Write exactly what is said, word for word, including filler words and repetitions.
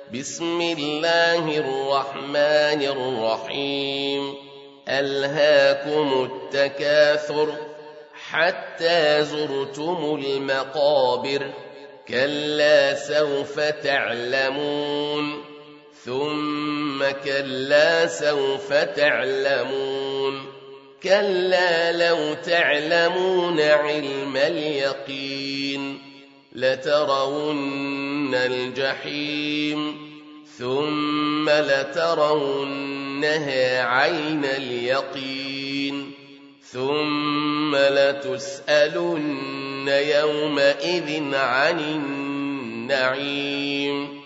بسم الله الرحمن الرحيم ألهاكم التكاثر حتى زرتم المقابر كلا سوف تعلمون ثم كلا سوف تعلمون كلا لو تعلمون علم اليقين لترون الجحيم ثم لترونها عين اليقين ثم لتسألن يومئذ عن النعيم